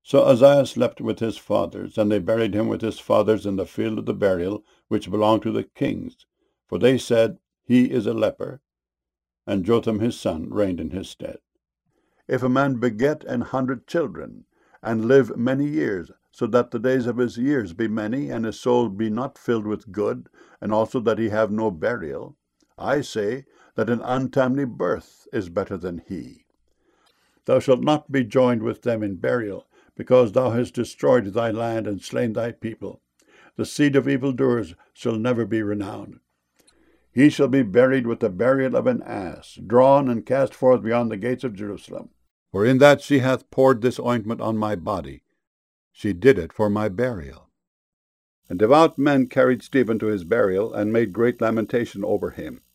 So Uzziah slept with his fathers, and they buried him with his fathers in the field of the burial which belonged to the kings. For they said, He is a leper. And Jotham his son reigned in his stead. If a man beget 100 children, and live many years, so that the days of his years be many, and his soul be not filled with good, and also that he have no burial, I say that an untimely birth is better than he. Thou shalt not be joined with them in burial, because thou hast destroyed thy land and slain thy people. The seed of evildoers shall never be renowned. He shall be buried with the burial of an ass, drawn and cast forth beyond the gates of Jerusalem. For in that she hath poured this ointment on my body, she did it for my burial. And devout men carried Stephen to his burial, and made great lamentation over him.